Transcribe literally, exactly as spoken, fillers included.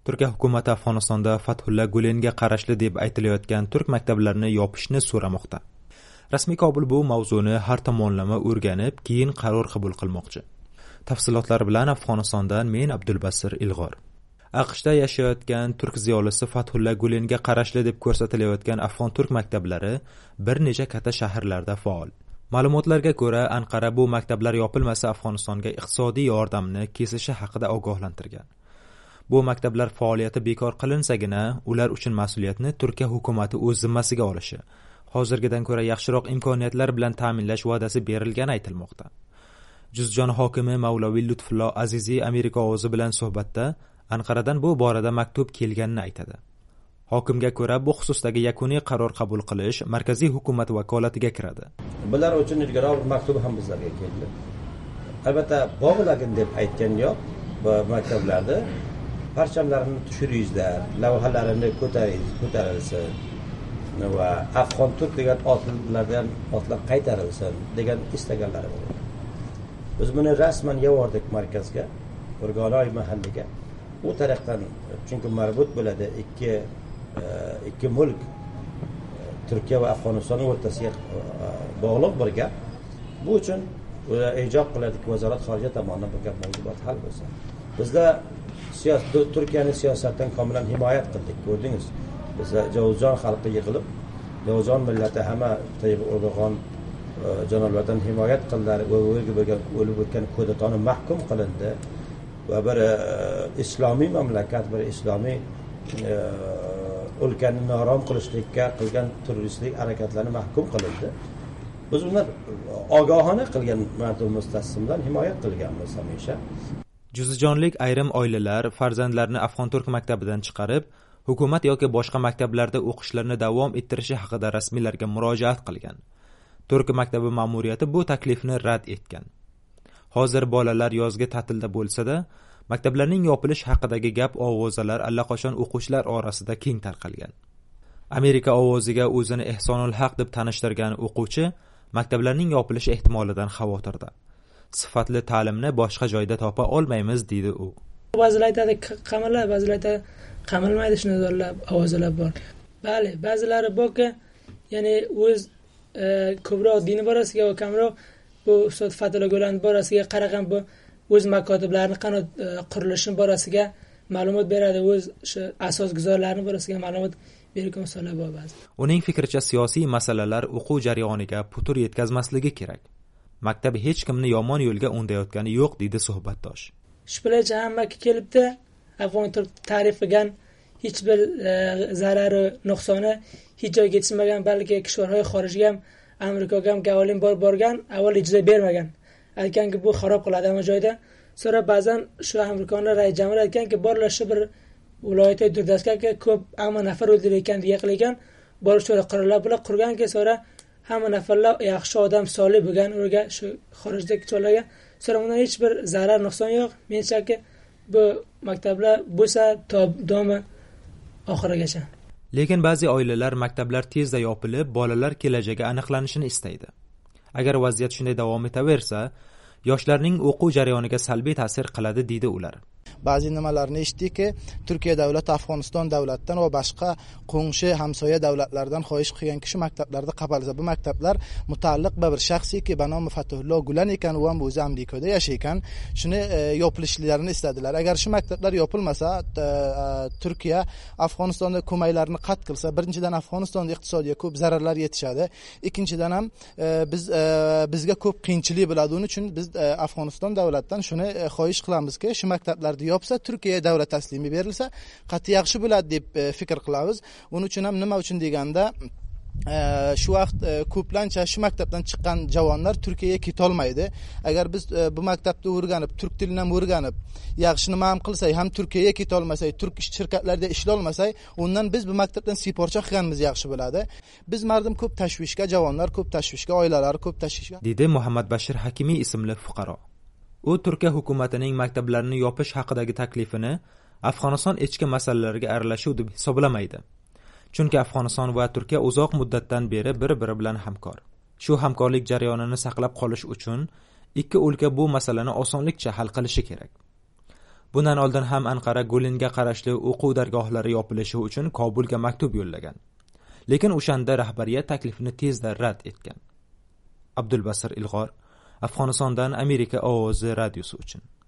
Turkiya hukumati Afg'onistonda Fathulla Gulenga qarashli deb aytilayotgan turk maktablarini yopishni so'ramoqda. Rasmiy Kobul bu mavzuni har tomonlama o'rganib, keyin qaror qabul qilmoqchi. Tafsilotlar bilan Afg'onistondan men Abdulbasir Ilg'or. AQShda yashayotgan turk ziyolisi Fathulla Gulenga qarashli deb ko'rsatilayotgan afg'on turk maktablari bir necha katta shaharlarda faol. Ma'lumotlarga ko'ra, Anqara bu maktablar yopilmasa Afg'onistonga iqtisodiy yordamni kesishi haqida ogohlantirgan. Bu maktablar faoliyati bekor qilinsagina, ular uchun mas'uliyatni Turkiya hukumatı o'z zimmasiga olishi, hozirgidan ko'ra yaxshiroq imkoniyatlar bilan ta'minlash va'dasi berilgani aytilmoqda. Juzjon hokimi Mavloviy Lutfullo Aziziy Amerika ovozi bilan suhbatda Anqaradan bu borada maktub kelganini aytadi. Hokimga ko'ra, bu xususdagi yakuniy qaror qabul qilish markaziy hukumat vakolatiga kiradi. Bular uchun ilgari bir maktub ham bizlarga keldi. Albatta, bog'lagin deb aytgan yo'q, bu maktablarda parchamlarini tushiringizlar, lavhalarini ko'tarilsin va afg'on turk degan otlardan otlar qaytarilsin degan istaganlari bor. Biz buni rasman yubordik markazga, Urg'onoy mahalliga. U tarafdan chunki marbut bo'ladi ikki ikki mulk Turkiya va Afg'oniston o'rtasiga bog'liq bir gap. Bu uchun ijob qiladiki, vazorat xorijiya tomonidan bu gap mavzuot hal bo'lsa. Bizda siyosat Turkiyaning siyosatdan komilan himoya qildik, ko'rdingiz. Bizda Javuzjon xalqi yig'ilib, Javuzjon millati hamma Tayyib Erdo'g'on janoblaridan himoya qildilar va o'lib bo'lgan o'lib o'tgan ko'datoni mahkum qilindi va bir islomiy mamlakat, bir islomiy o'lkani norom qilishlikka qilgan terroristlik harakatlarini mahkum qilindi. Biz ular ogohona qilgan mardum mustassimdan himoya qilganmiz hamisha. Juzijonlik ayrim oilalar farzandlarini afg'on turk maktabidan chiqarib, hukumat yoki boshqa maktablarda o'qishlarini davom ettirishi haqida rasmiylarga murojaat qilgan. Turk maktabi ma'muriyati bu taklifni rad etgan. Hozir bolalar yozgi ta'tilda bo'lsa-da, maktablarning yopilish haqidagi gap ovozalar allaqachon o'quvchilar orasida keng tarqalgan. Amerika ovoziga o'zini Ehsonul Haq deb tanishtirgan o'quvchi maktablarning yopilishi ehtimolidan xavotirda. Sifatli ta'limni boshqa joyda topa olmaymiz deydi u. Ba'zilar aytadi qamallar, ba'zilar aytadi qamalmaydi, shunday ovozalar bor. Bali, ba'zilari borki, ya'ni o'z ko'proq dini borasiga va kamroq bu Ustad Fathulla Gulen borasiga qaragan bu o'z makotiblarini qanot qurilishi borasiga ma'lumot beradi, o'z shu asosguzorlarning borasiga ma'lumot bergan misollar bor ba'zi. Uning fikricha siyosiy masalalar o'quv jarayoniga putur yetkazmasligi kerak. Maktab hech kimni yomon yo'lga undayotgani yo'q, deydi suhbatdosh. Shu bilan hammaga kelibdi, afg'on turk tarifigan hech bir zarari, nuqsoni hech joyga yetishmagan, balki kishvarhoy xorijga ham, Amerikaga ham gavolim bor borgan, avval ijzo bermagan. Aytganki bu xarob qiladi hamma joyda. So'ra ba'zan shu Amerikaning rais jamiyat aytganki, borlar shu bir viloyatga durdaskaga ko'p hamma nafar o'ldirayotgan deya qilgan, borish joyda qurollar bilan qurganki, so'ra hamma nafarlar yaxshi odam solih bo'lgan, ularga shu xorijdagi cho'larga so'ra undan hech bir zarar, nuqson yo'q. Menchaki bu maktablar bo'lsa domi oxirigacha. Lekin ba'zi oilalar maktablar tezda yopilib, bolalar kelajagi aniqlanishini istaydi. Agar vaziyat shunday davom etaversa, yoshlarning o'quv jarayoniga salbiy ta'sir qiladi, deydi ular. Ba'zi nimalarni eshitdiki, Turkiya davlati Afg'oniston davlatidan va boshqa qo'ng'shi hamsoya davlatlardan xohish qilgan kishi maktablarda qabulsa, bu maktablar mutaalliq bir shaxsiki banomi Fathulla Gulen ekan, u ham o'zi Amerikada yashaykan, shuni yopilishlarini istadilar. Agar shu maktablar yopilmasa, Turkiya Afg'onistonda ko'maklarni qat qilsa, birinchidan Afg'onistonda iqtisodiga ko'p zararlar yetishadi, ikkinchidan ham biz bizga ko'p qiyinchilik bo'ladi. Uning uchun biz Afg'oniston davlatidan shuni xohish qilamizki, shu maktablarni yopsa, Turkiya davlat taslimi berilsa, qat'iy yaxshi bo'ladi deb fikr qilamiz. Uning uchun ham nima uchun deganda, shu vaqt ko'plancha shu maktabdan chiqqan javonlar Turkiyaga keta olmaydi. Agar biz bu maktabda o'rganib, turk tilini ham o'rganib, yaxshi nima ham qilsak, ham Turkiyaga keta olmasak, turk shirkatlarda ishlay olmasak, undan biz bu maktabdan siporcha qilganimiz yaxshi bo'ladi. Biz mardim ko'p tashvishga, javonlar ko'p tashvishga, oilalar ko'p tashvishga, dedi Muhammad Bashir Hakimiy ismli fuqaro. U Turkiya hukumatining maktablarini yopish haqidagi taklifini Afg'oniston ichki masalalariga aralashuv deb hisoblamaydi. Chunki Afg'oniston va Turkiya uzoq muddatdan beri bir-biri bilan hamkor. Shu hamkorlik jarayonini saqlab qolish uchun ikki o'lka bu masalani osonlikcha hal qilishi kerak. Bundan oldin ham Anqara Gulenga qarashli o'quv dargohlari yopilishi uchun Kobulga maktub yo'llagan. Lekin o'shanda rahbariyat taklifini tezda rad etgan. Abdulbasir Ilg'or, Afg'onistondan Amerika ovozi radiosi uchun.